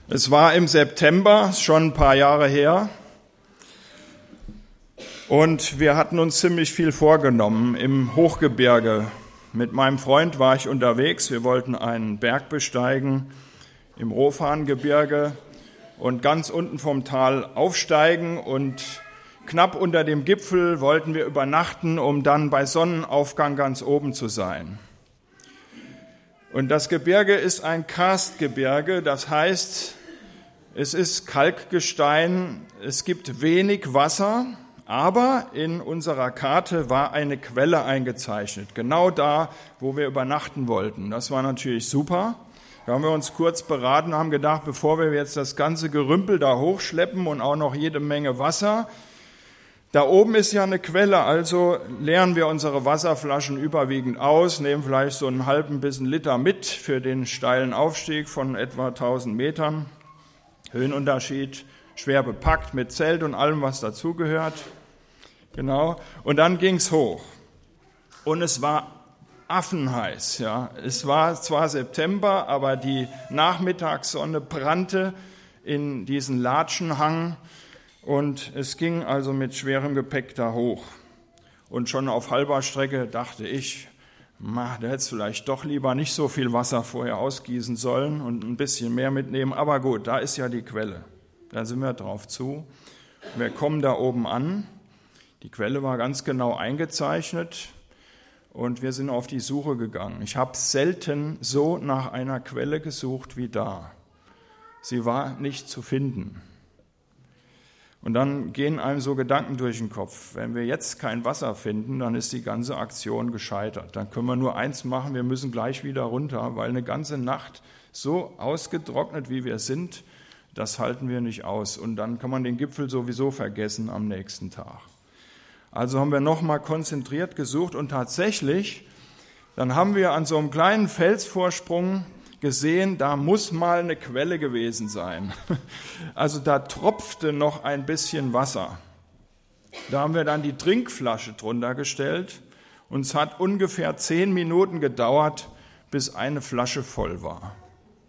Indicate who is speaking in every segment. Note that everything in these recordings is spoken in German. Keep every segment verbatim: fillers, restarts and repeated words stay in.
Speaker 1: Es war im September, schon ein paar Jahre her, und wir hatten uns ziemlich viel vorgenommen im Hochgebirge. Mit meinem Freund war ich unterwegs, wir wollten einen Berg besteigen im Rofangebirge und ganz unten vom Tal aufsteigen, und knapp unter dem Gipfel wollten wir übernachten, um dann bei Sonnenaufgang ganz oben zu sein. Und das Gebirge ist ein Karstgebirge, das heißt, es ist Kalkgestein, es gibt wenig Wasser, aber in unserer Karte war eine Quelle eingezeichnet, genau da, wo wir übernachten wollten. Das war natürlich super. Da haben wir uns kurz beraten, haben gedacht, bevor wir jetzt das ganze Gerümpel da hochschleppen und auch noch jede Menge Wasser, da oben ist ja eine Quelle, also leeren wir unsere Wasserflaschen überwiegend aus, nehmen vielleicht so einen halben bis einen Liter mit für den steilen Aufstieg von etwa tausend Metern. Höhenunterschied, schwer bepackt mit Zelt und allem, was dazugehört. Genau. Und dann ging's hoch. Und es war affenheiß, ja. Es war zwar September, aber die Nachmittagssonne brannte in diesen Latschenhang. Und es ging also mit schwerem Gepäck da hoch. Und schon auf halber Strecke dachte ich, ma, da hättest du vielleicht doch lieber nicht so viel Wasser vorher ausgießen sollen und ein bisschen mehr mitnehmen. Aber gut, da ist ja die Quelle. Da sind wir drauf zu. Wir kommen da oben an. Die Quelle war ganz genau eingezeichnet und wir sind auf die Suche gegangen. Ich habe selten so nach einer Quelle gesucht wie da. Sie war nicht zu finden. Und dann gehen einem so Gedanken durch den Kopf. Wenn wir jetzt kein Wasser finden, dann ist die ganze Aktion gescheitert. Dann können wir nur eins machen, wir müssen gleich wieder runter, weil eine ganze Nacht so ausgetrocknet, wie wir sind, das halten wir nicht aus. Und dann kann man den Gipfel sowieso vergessen am nächsten Tag. Also haben wir nochmal konzentriert gesucht und tatsächlich, dann haben wir an so einem kleinen Felsvorsprung gesehen, da muss mal eine Quelle gewesen sein. Also da tropfte noch ein bisschen Wasser. Da haben wir dann die Trinkflasche drunter gestellt und es hat ungefähr zehn Minuten gedauert, bis eine Flasche voll war.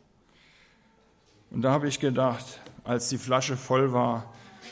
Speaker 1: Und da habe ich gedacht, als die Flasche voll war,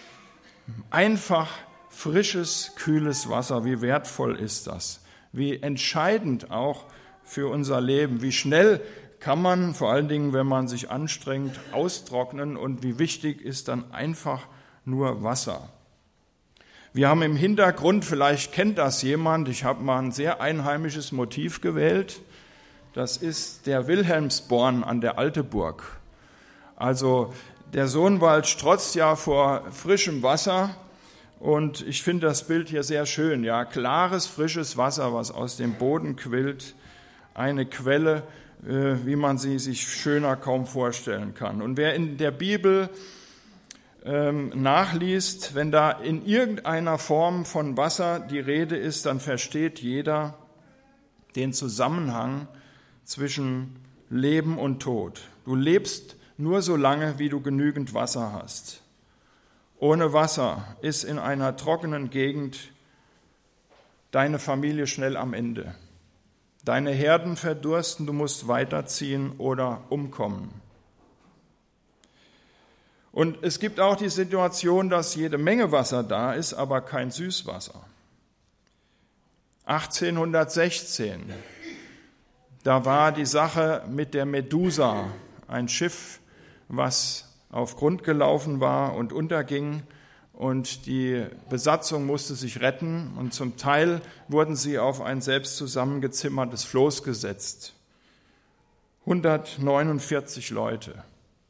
Speaker 1: einfach frisches, kühles Wasser, wie wertvoll ist das? Wie entscheidend auch für unser Leben, wie schnell kann man, vor allen Dingen, wenn man sich anstrengt, austrocknen, und wie wichtig ist dann einfach nur Wasser. Wir haben im Hintergrund, vielleicht kennt das jemand, ich habe mal ein sehr einheimisches Motiv gewählt, das ist der Wilhelmsborn an der Alteburg. Also der Sohnwald strotzt ja vor frischem Wasser, und ich finde das Bild hier sehr schön, ja, klares, frisches Wasser, was aus dem Boden quillt, eine Quelle, wie man sie sich schöner kaum vorstellen kann. Und wer in der Bibel ähm, nachliest, wenn da in irgendeiner Form von Wasser die Rede ist, dann versteht jeder den Zusammenhang zwischen Leben und Tod. Du lebst nur so lange, wie du genügend Wasser hast. Ohne Wasser ist in einer trockenen Gegend deine Familie schnell am Ende. Deine Herden verdursten, du musst weiterziehen oder umkommen. Und es gibt auch die Situation, dass jede Menge Wasser da ist, aber kein Süßwasser. achtzehnhundertsechzehn, da war die Sache mit der Medusa, ein Schiff, was auf Grund gelaufen war und unterging. Und die Besatzung musste sich retten, und zum Teil wurden sie auf ein selbst zusammengezimmertes Floß gesetzt. hundertneunundvierzig Leute.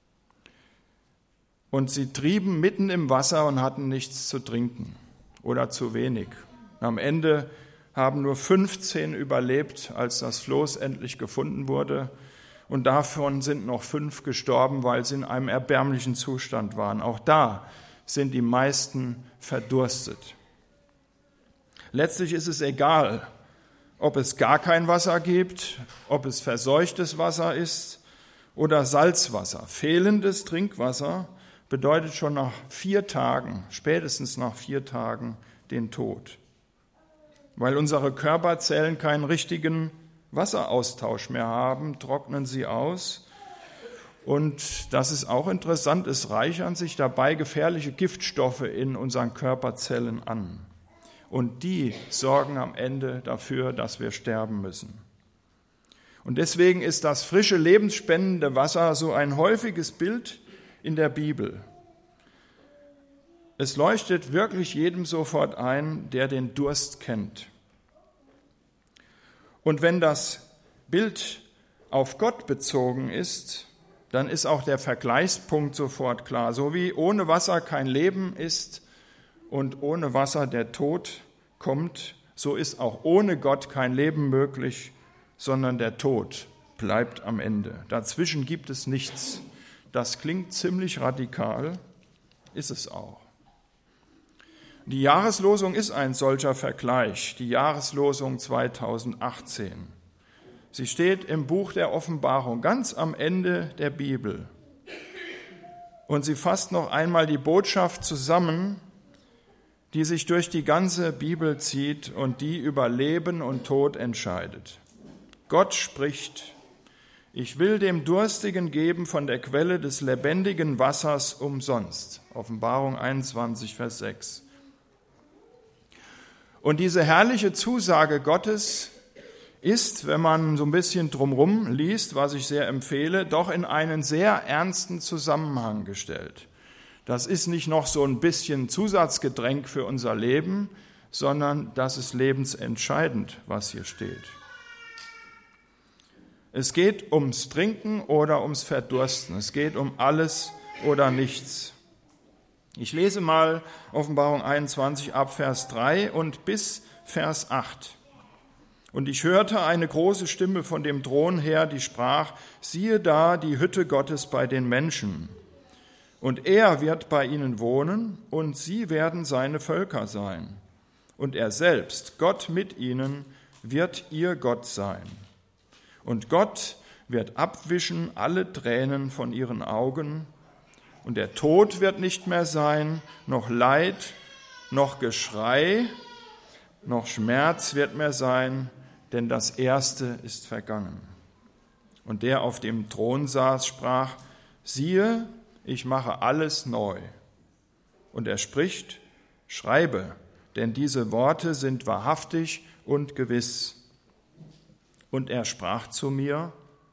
Speaker 1: Und sie trieben mitten im Wasser und hatten nichts zu trinken oder zu wenig. Am Ende haben nur fünfzehn überlebt, als das Floß endlich gefunden wurde. Und davon sind noch fünf gestorben, weil sie in einem erbärmlichen Zustand waren. Auch da sind die meisten verdurstet. Letztlich ist es egal, ob es gar kein Wasser gibt, ob es verseuchtes Wasser ist oder Salzwasser. Fehlendes Trinkwasser bedeutet schon nach vier Tagen, spätestens nach vier Tagen, den Tod. Weil unsere Körperzellen keinen richtigen Wasseraustausch mehr haben, trocknen sie aus Und das ist auch interessant, es reichern sich dabei gefährliche Giftstoffe in unseren Körperzellen an. Und die sorgen am Ende dafür, dass wir sterben müssen. Und deswegen ist das frische, lebensspendende Wasser so ein häufiges Bild in der Bibel. Es leuchtet wirklich jedem sofort ein, der den Durst kennt. Und wenn das Bild auf Gott bezogen ist, dann ist auch der Vergleichspunkt sofort klar. So wie ohne Wasser kein Leben ist und ohne Wasser der Tod kommt, so ist auch ohne Gott kein Leben möglich, sondern der Tod bleibt am Ende. Dazwischen gibt es nichts. Das klingt ziemlich radikal, ist es auch. Die Jahreslosung ist ein solcher Vergleich, die Jahreslosung zweitausendachtzehn. Sie steht im Buch der Offenbarung, ganz am Ende der Bibel. Und sie fasst noch einmal die Botschaft zusammen, die sich durch die ganze Bibel zieht und die über Leben und Tod entscheidet. Gott spricht: Ich will dem Durstigen geben von der Quelle des lebendigen Wassers umsonst. Offenbarung einundzwanzig, Vers sechs. Und diese herrliche Zusage Gottes ist, wenn man so ein bisschen drumherum liest, was ich sehr empfehle, doch in einen sehr ernsten Zusammenhang gestellt. Das ist nicht noch so ein bisschen Zusatzgetränk für unser Leben, sondern das ist lebensentscheidend, was hier steht. Es geht ums Trinken oder ums Verdursten. Es geht um alles oder nichts. Ich lese mal Offenbarung einundzwanzig ab Vers drei und bis Vers acht. Und ich hörte eine große Stimme von dem Thron her, die sprach: Siehe da, die Hütte Gottes bei den Menschen. Und er wird bei ihnen wohnen, und sie werden seine Völker sein. Und er selbst, Gott mit ihnen, wird ihr Gott sein. Und Gott wird abwischen alle Tränen von ihren Augen. Und der Tod wird nicht mehr sein, noch Leid, noch Geschrei, noch Schmerz wird mehr sein, denn das Erste ist vergangen. Und der auf dem Thron saß, sprach: Siehe, ich mache alles neu. Und er spricht: Schreibe, denn diese Worte sind wahrhaftig und gewiss. Und er sprach zu mir: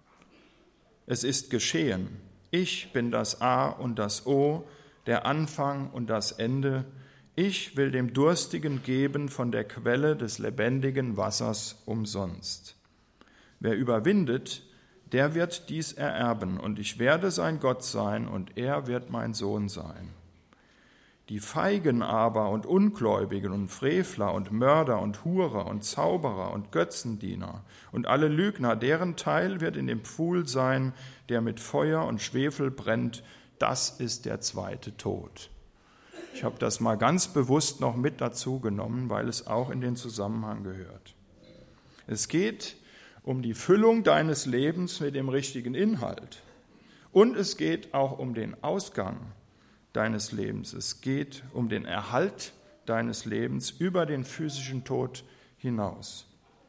Speaker 1: Es ist geschehen. Ich bin das A und das O, der Anfang und das Ende. Ich will dem Durstigen geben von der Quelle des lebendigen Wassers umsonst. Wer überwindet, der wird dies ererben, und ich werde sein Gott sein, und er wird mein Sohn sein. Die Feigen aber und Ungläubigen und Frevler und Mörder und Hurer und Zauberer und Götzendiener und alle Lügner, deren Teil wird in dem Pfuhl sein, der mit Feuer und Schwefel brennt. Das ist der zweite Tod. Ich habe das mal ganz bewusst noch mit dazu genommen, weil es auch in den Zusammenhang gehört. Es geht um die Füllung deines Lebens mit dem richtigen Inhalt. Und es geht auch um den Ausgang deines Lebens. Es geht um den Erhalt deines Lebens über den physischen Tod hinaus.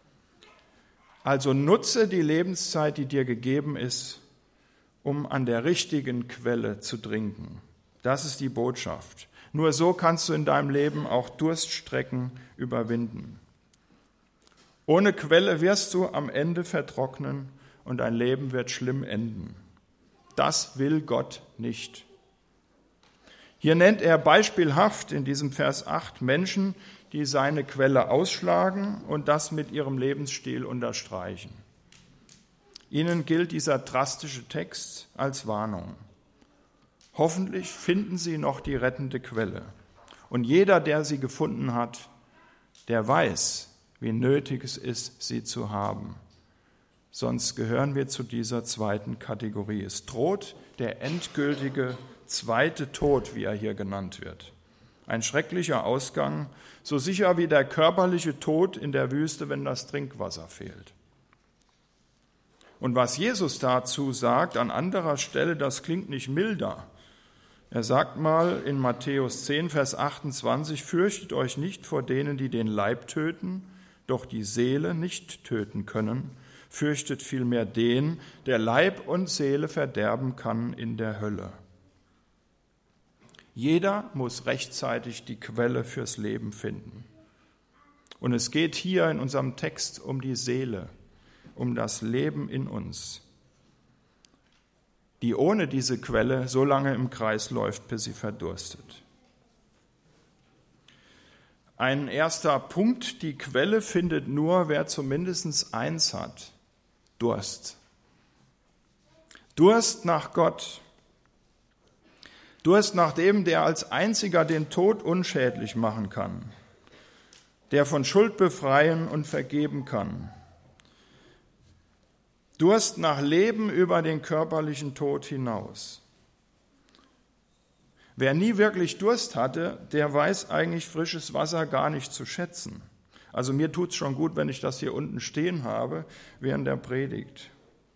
Speaker 1: Also nutze die Lebenszeit, die dir gegeben ist, um an der richtigen Quelle zu trinken. Das ist die Botschaft. Nur so kannst du in deinem Leben auch Durststrecken überwinden. Ohne Quelle wirst du am Ende vertrocknen und dein Leben wird schlimm enden. Das will Gott nicht. Hier nennt er beispielhaft in diesem Vers acht Menschen, die seine Quelle ausschlagen und das mit ihrem Lebensstil unterstreichen. Ihnen gilt dieser drastische Text als Warnung. Hoffentlich finden sie noch die rettende Quelle. Und jeder, der sie gefunden hat, der weiß, wie nötig es ist, sie zu haben. Sonst gehören wir zu dieser zweiten Kategorie. Es droht der endgültige zweite Tod, wie er hier genannt wird. Ein schrecklicher Ausgang, so sicher wie der körperliche Tod in der Wüste, wenn das Trinkwasser fehlt. Und was Jesus dazu sagt an anderer Stelle, das klingt nicht milder. Er sagt mal in Matthäus zehn, Vers achtundzwanzig, fürchtet euch nicht vor denen, die den Leib töten, doch die Seele nicht töten können. fürchtet vielmehr den, der Leib und Seele verderben kann in der Hölle. Jeder muss rechtzeitig die Quelle fürs Leben finden. Und es geht hier in unserem Text um die Seele, um das Leben in uns, die ohne diese Quelle so lange im Kreis läuft, bis sie verdurstet. Ein erster Punkt: Die Quelle findet nur, wer zumindest eins hat: Durst. Durst nach Gott. Durst nach dem, der als einziger den Tod unschädlich machen kann, der von Schuld befreien und vergeben kann. Durst nach Leben über den körperlichen Tod hinaus. Wer nie wirklich Durst hatte, der weiß eigentlich frisches Wasser gar nicht zu schätzen. Also mir tut es schon gut, wenn ich das hier unten stehen habe während der Predigt.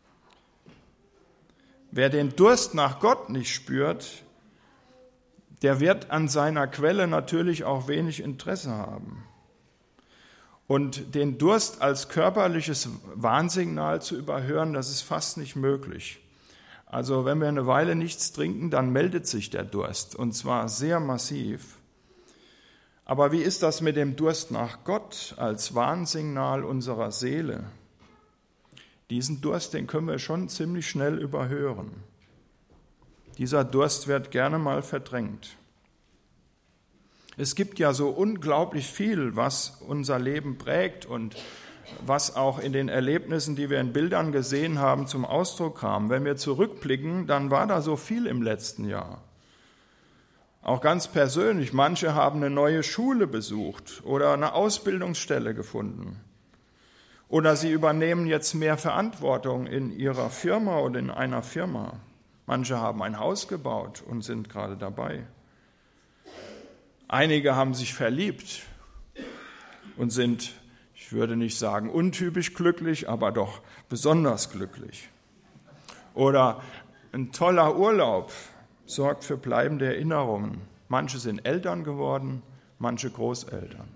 Speaker 1: Wer den Durst nach Gott nicht spürt, der wird an seiner Quelle natürlich auch wenig Interesse haben. Und den Durst als körperliches Warnsignal zu überhören, das ist fast nicht möglich. Also wenn wir eine Weile nichts trinken, dann meldet sich der Durst, und zwar sehr massiv. Aber wie ist das mit dem Durst nach Gott als Warnsignal unserer Seele? Diesen Durst, den können wir schon ziemlich schnell überhören. Dieser Durst wird gerne mal verdrängt. Es gibt ja so unglaublich viel, was unser Leben prägt und was auch in den Erlebnissen, die wir in Bildern gesehen haben, zum Ausdruck kam. Wenn wir zurückblicken, dann war da so viel im letzten Jahr. Auch ganz persönlich, manche haben eine neue Schule besucht oder eine Ausbildungsstelle gefunden. Oder sie übernehmen jetzt mehr Verantwortung in ihrer Firma oder in einer Firma. Manche haben ein Haus gebaut und sind gerade dabei. Einige haben sich verliebt und sind, ich würde nicht sagen untypisch glücklich, aber doch besonders glücklich. Oder ein toller Urlaub sorgt für bleibende Erinnerungen. Manche sind Eltern geworden, manche Großeltern.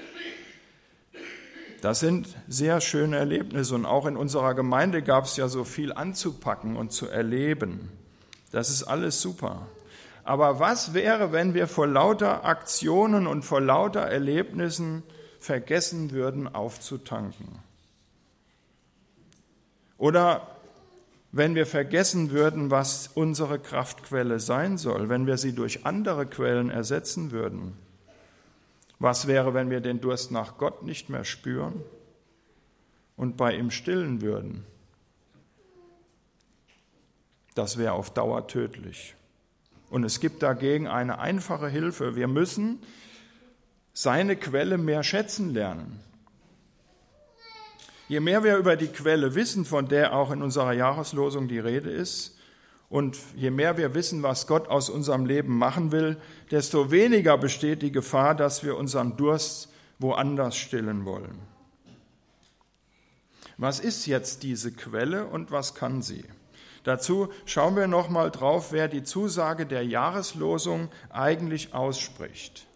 Speaker 1: Das sind sehr schöne Erlebnisse, und auch in unserer Gemeinde gab es ja so viel anzupacken und zu erleben. Das ist alles super. Aber was wäre, wenn wir vor lauter Aktionen und vor lauter Erlebnissen vergessen würden, aufzutanken? Oder wenn wir vergessen würden, was unsere Kraftquelle sein soll, wenn wir sie durch andere Quellen ersetzen würden? Was wäre, wenn wir den Durst nach Gott nicht mehr spüren und bei ihm stillen würden? Das wäre auf Dauer tödlich. Und es gibt dagegen eine einfache Hilfe. Wir müssen seine Quelle mehr schätzen lernen. Je mehr wir über die Quelle wissen, von der auch in unserer Jahreslosung die Rede ist, und je mehr wir wissen, was Gott aus unserem Leben machen will, desto weniger besteht die Gefahr, dass wir unseren Durst woanders stillen wollen. Was ist jetzt diese Quelle und was kann sie? Dazu schauen wir noch mal drauf, wer die Zusage der Jahreslosung eigentlich ausspricht.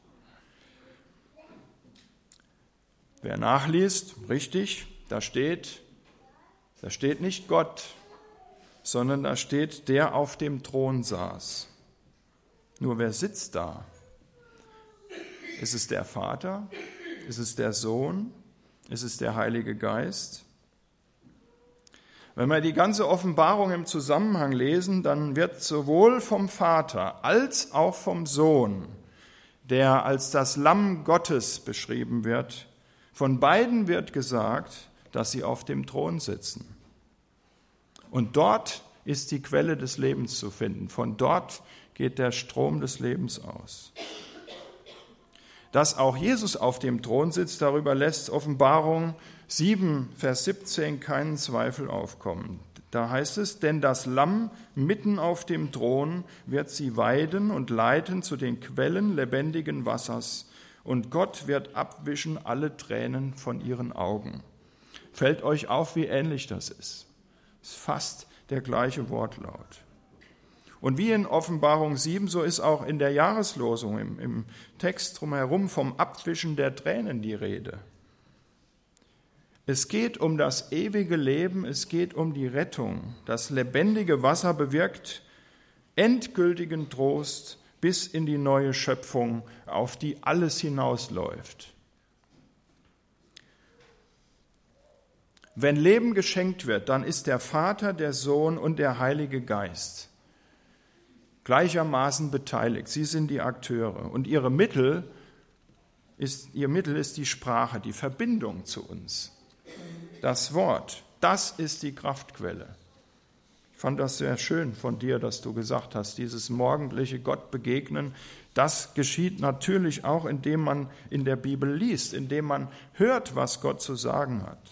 Speaker 1: Wer nachliest, richtig, da steht, da steht nicht Gott, sondern da steht, der auf dem Thron saß. Nur wer sitzt da? Ist es der Vater? Ist es der Sohn? Ist es der Heilige Geist? Wenn wir die ganze Offenbarung im Zusammenhang lesen, dann wird sowohl vom Vater als auch vom Sohn, der als das Lamm Gottes beschrieben wird, von beiden wird gesagt, dass sie auf dem Thron sitzen. Und dort ist die Quelle des Lebens zu finden. Von dort geht der Strom des Lebens aus. Dass auch Jesus auf dem Thron sitzt, darüber lässt Offenbarung sieben, Vers siebzehn keinen Zweifel aufkommen. Da heißt es, denn das Lamm mitten auf dem Thron wird sie weiden und leiten zu den Quellen lebendigen Wassers, und Gott wird abwischen alle Tränen von ihren Augen. Fällt euch auf, wie ähnlich das ist? Es ist fast der gleiche Wortlaut. Und wie in Offenbarung sieben, so ist auch in der Jahreslosung, im, im Text drumherum, vom Abwischen der Tränen die Rede. Es geht um das ewige Leben, es geht um die Rettung. Das lebendige Wasser bewirkt endgültigen Trost bis in die neue Schöpfung, auf die alles hinausläuft. Wenn Leben geschenkt wird, dann ist der Vater, der Sohn und der Heilige Geist gleichermaßen beteiligt. Sie sind die Akteure und ihre Mittel ist, ihr Mittel ist die Sprache, die Verbindung zu uns. Das Wort, das ist die Kraftquelle. Ich fand das sehr schön von dir, dass du gesagt hast, dieses morgendliche Gott begegnen, das geschieht natürlich auch, indem man in der Bibel liest, indem man hört, was Gott zu sagen hat.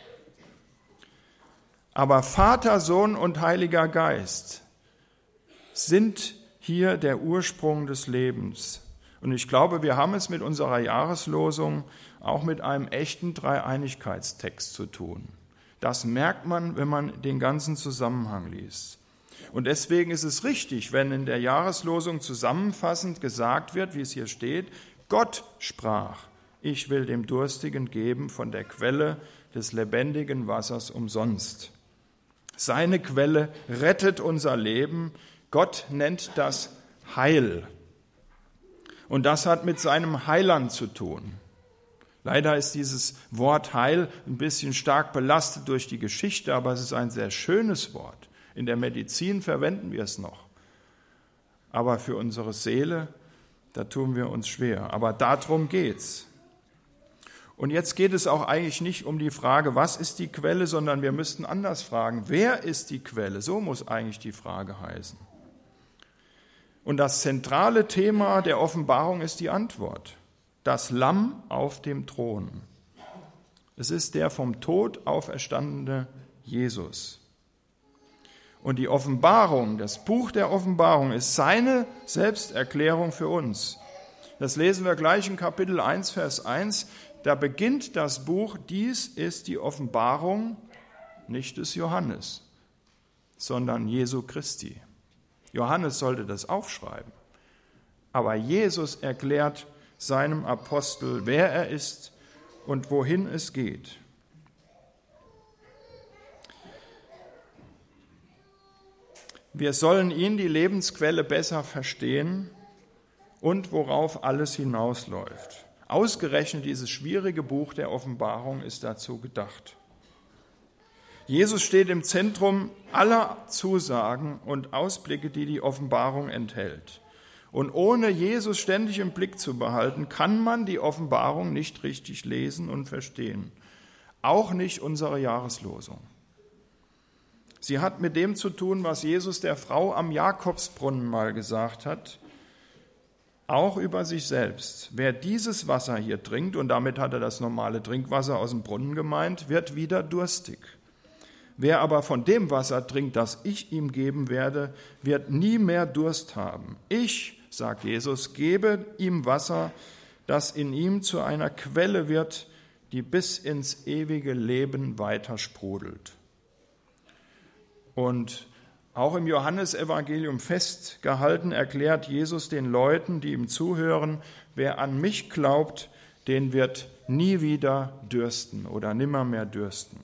Speaker 1: Aber Vater, Sohn und Heiliger Geist sind hier der Ursprung des Lebens. Und ich glaube, wir haben es mit unserer Jahreslosung auch mit einem echten Dreieinigkeitstext zu tun. Das merkt man, wenn man den ganzen Zusammenhang liest. Und deswegen ist es richtig, wenn in der Jahreslosung zusammenfassend gesagt wird, wie es hier steht, Gott sprach, ich will dem Durstigen geben von der Quelle des lebendigen Wassers umsonst. Seine Quelle rettet unser Leben. Gott nennt das Heil. Und das hat mit seinem Heiland zu tun. Leider ist dieses Wort Heil ein bisschen stark belastet durch die Geschichte, aber es ist ein sehr schönes Wort. In der Medizin verwenden wir es noch. Aber für unsere Seele, da tun wir uns schwer. Aber darum geht's. Und jetzt geht es auch eigentlich nicht um die Frage, was ist die Quelle, sondern wir müssten anders fragen, wer ist die Quelle? So muss eigentlich die Frage heißen. Und das zentrale Thema der Offenbarung ist die Antwort. Das Lamm auf dem Thron. Es ist der vom Tod auferstandene Jesus. Und die Offenbarung, das Buch der Offenbarung ist seine Selbsterklärung für uns. Das lesen wir gleich in Kapitel eins, Vers eins. Da beginnt das Buch, dies ist die Offenbarung nicht des Johannes, sondern Jesu Christi. Johannes sollte das aufschreiben. Aber Jesus erklärt seinem Apostel, wer er ist und wohin es geht. Wir sollen ihn, die Lebensquelle, besser verstehen und worauf alles hinausläuft. Ausgerechnet dieses schwierige Buch der Offenbarung ist dazu gedacht. Jesus steht im Zentrum aller Zusagen und Ausblicke, die die Offenbarung enthält. Und ohne Jesus ständig im Blick zu behalten, kann man die Offenbarung nicht richtig lesen und verstehen. Auch nicht unsere Jahreslosung. Sie hat mit dem zu tun, was Jesus der Frau am Jakobsbrunnen mal gesagt hat, auch über sich selbst. Wer dieses Wasser hier trinkt, und damit hat er das normale Trinkwasser aus dem Brunnen gemeint, wird wieder durstig. Wer aber von dem Wasser trinkt, das ich ihm geben werde, wird nie mehr Durst haben. Ich, sagt Jesus, gebe ihm Wasser, das in ihm zu einer Quelle wird, die bis ins ewige Leben weiter sprudelt. Und auch im Johannesevangelium festgehalten erklärt Jesus den Leuten, die ihm zuhören, wer an mich glaubt, den wird nie wieder dürsten oder nimmermehr dürsten.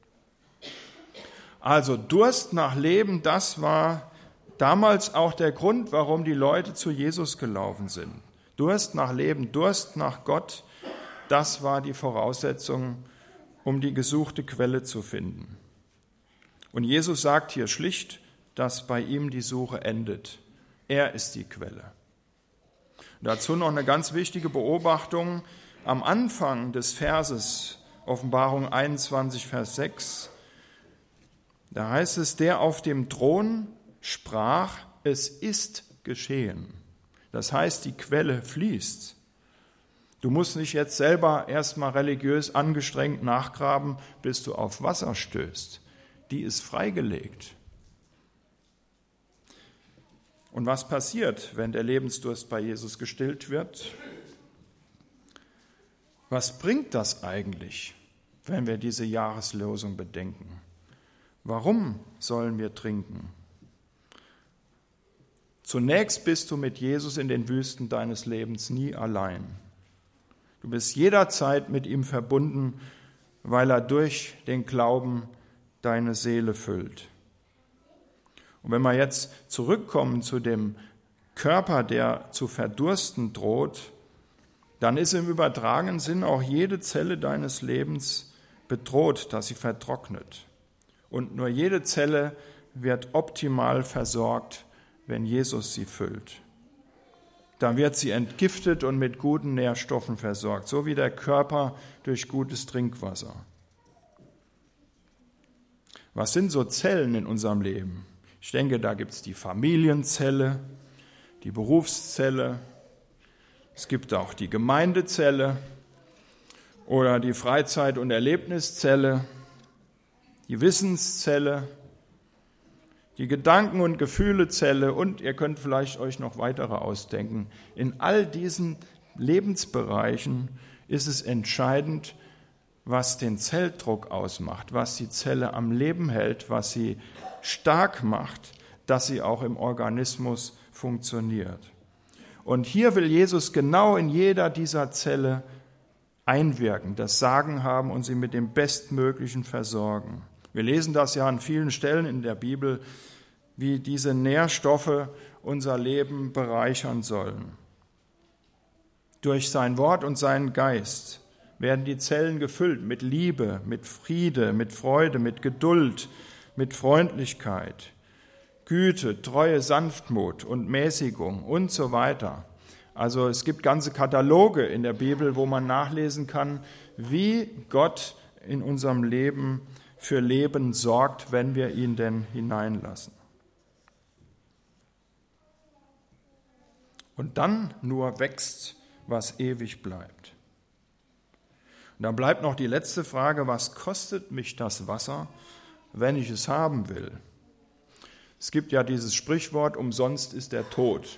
Speaker 1: Also Durst nach Leben, das war damals auch der Grund, warum die Leute zu Jesus gelaufen sind. Durst nach Leben, Durst nach Gott, das war die Voraussetzung, um die gesuchte Quelle zu finden. Und Jesus sagt hier schlicht, dass bei ihm die Suche endet. Er ist die Quelle. Und dazu noch eine ganz wichtige Beobachtung. Am Anfang des Verses, Offenbarung einundzwanzig, Vers sechs, da heißt es, der auf dem Thron sprach, es ist geschehen. Das heißt, die Quelle fließt. Du musst nicht jetzt selber erstmal religiös angestrengt nachgraben, bis du auf Wasser stößt. Die ist freigelegt. Und was passiert, wenn der Lebensdurst bei Jesus gestillt wird? Was bringt das eigentlich, wenn wir diese Jahreslosung bedenken? Warum sollen wir trinken? Zunächst bist du mit Jesus in den Wüsten deines Lebens nie allein. Du bist jederzeit mit ihm verbunden weil er durch den Glauben deine Seele füllt. Und wenn wir jetzt zurückkommen zu dem Körper, der zu verdursten droht, dann ist im übertragenen Sinn auch jede Zelle deines Lebens bedroht, dass sie vertrocknet. Und nur jede Zelle wird optimal versorgt, wenn Jesus sie füllt. Dann wird sie entgiftet und mit guten Nährstoffen versorgt, so wie der Körper durch gutes Trinkwasser. Was sind so Zellen in unserem Leben? Ich denke, da gibt es die Familienzelle, die Berufszelle, es gibt auch die Gemeindezelle oder die Freizeit- und Erlebniszelle, die Wissenszelle, die Gedanken- und Gefühlezelle und ihr könnt vielleicht euch noch weitere ausdenken. In all diesen Lebensbereichen ist es entscheidend, was den Zelldruck ausmacht, was die Zelle am Leben hält, was sie stark macht, dass sie auch im Organismus funktioniert. Und hier will Jesus genau in jeder dieser Zelle einwirken, das Sagen haben und sie mit dem Bestmöglichen versorgen. Wir lesen das ja an vielen Stellen in der Bibel, wie diese Nährstoffe unser Leben bereichern sollen. Durch sein Wort und seinen Geist werden die Zellen gefüllt mit Liebe, mit Friede, mit Freude, mit Geduld, mit Freundlichkeit, Güte, Treue, Sanftmut und Mäßigung und so weiter. Also es gibt ganze Kataloge in der Bibel, wo man nachlesen kann, wie Gott in unserem Leben für Leben sorgt, wenn wir ihn denn hineinlassen. Und dann nur wächst, was ewig bleibt. Und dann bleibt noch die letzte Frage, was kostet mich das Wasser, wenn ich es haben will? Es gibt ja dieses Sprichwort, umsonst ist der Tod.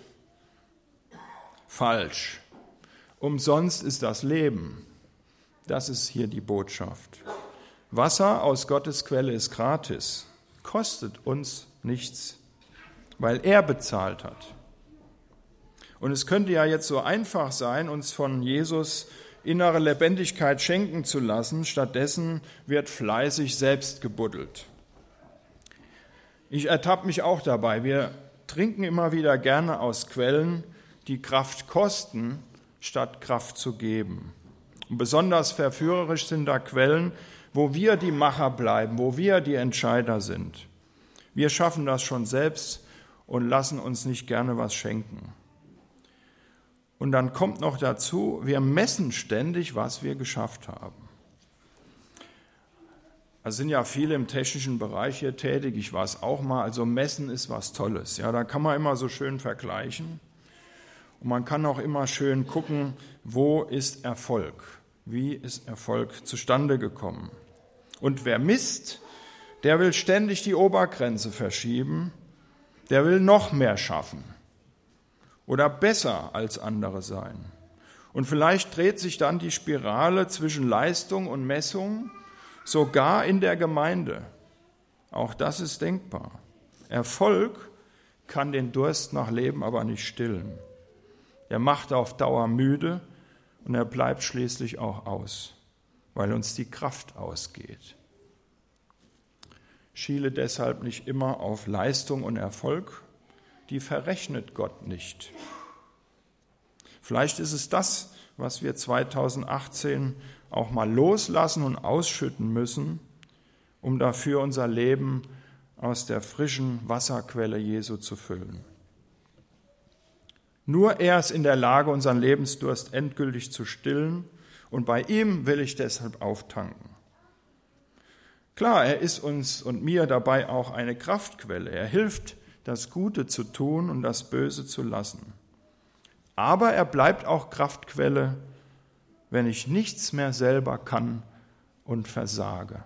Speaker 1: Falsch. Umsonst ist das Leben. Das ist hier die Botschaft. Wasser aus Gottes Quelle ist gratis, kostet uns nichts, weil er bezahlt hat. Und es könnte ja jetzt so einfach sein, uns von Jesus innere Lebendigkeit schenken zu lassen. Stattdessen wird fleißig selbst gebuddelt. Ich ertappe mich auch dabei. Wir trinken immer wieder gerne aus Quellen, die Kraft kosten, statt Kraft zu geben. Und besonders verführerisch sind da Quellen, wo wir die Macher bleiben, wo wir die Entscheider sind. Wir schaffen das schon selbst und lassen uns nicht gerne was schenken. Und dann kommt noch dazu, wir messen ständig, was wir geschafft haben. Es sind ja viele im technischen Bereich hier tätig, ich war es auch mal, also messen ist was Tolles. Ja, da kann man immer so schön vergleichen und man kann auch immer schön gucken, wo ist Erfolg, wie ist Erfolg zustande gekommen. Und wer misst, der will ständig die Obergrenze verschieben, der will noch mehr schaffen oder besser als andere sein. Und vielleicht dreht sich dann die Spirale zwischen Leistung und Messung, sogar in der Gemeinde. Auch das ist denkbar. Erfolg kann den Durst nach Leben aber nicht stillen. Er macht auf Dauer müde und er bleibt schließlich auch aus, weil uns die Kraft ausgeht. Schiele deshalb nicht immer auf Leistung und Erfolg, die verrechnet Gott nicht. Vielleicht ist es das, was wir zweitausendachtzehn auch mal loslassen und ausschütten müssen, um dafür unser Leben aus der frischen Wasserquelle Jesu zu füllen. Nur er ist in der Lage, unseren Lebensdurst endgültig zu stillen, und bei ihm will ich deshalb auftanken. Klar, er ist uns und mir dabei auch eine Kraftquelle. Er hilft, das Gute zu tun und das Böse zu lassen. Aber er bleibt auch Kraftquelle, wenn ich nichts mehr selber kann und versage.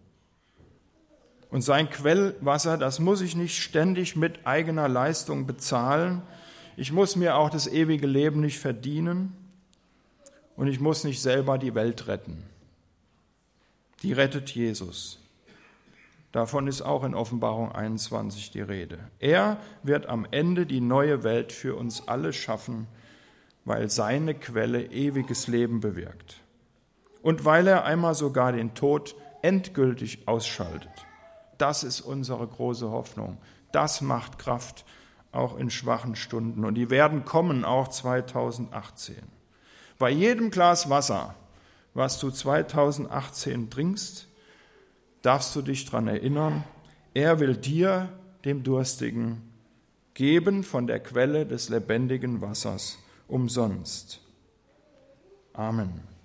Speaker 1: Und sein Quellwasser, das muss ich nicht ständig mit eigener Leistung bezahlen. Ich muss mir auch das ewige Leben nicht verdienen und ich muss nicht selber die Welt retten. Die rettet Jesus. Davon ist auch in Offenbarung einundzwanzig die Rede. Er wird am Ende die neue Welt für uns alle schaffen, weil seine Quelle ewiges Leben bewirkt. und weil er einmal sogar den Tod endgültig ausschaltet. Das ist unsere große Hoffnung. Das macht Kraft, auch in schwachen Stunden. Und die werden kommen, auch zweitausendachtzehn. Bei jedem Glas Wasser, was du zweitausendachtzehn trinkst, darfst du dich daran erinnern, er will dir, dem Durstigen, geben von der Quelle des lebendigen Wassers umsonst. Amen.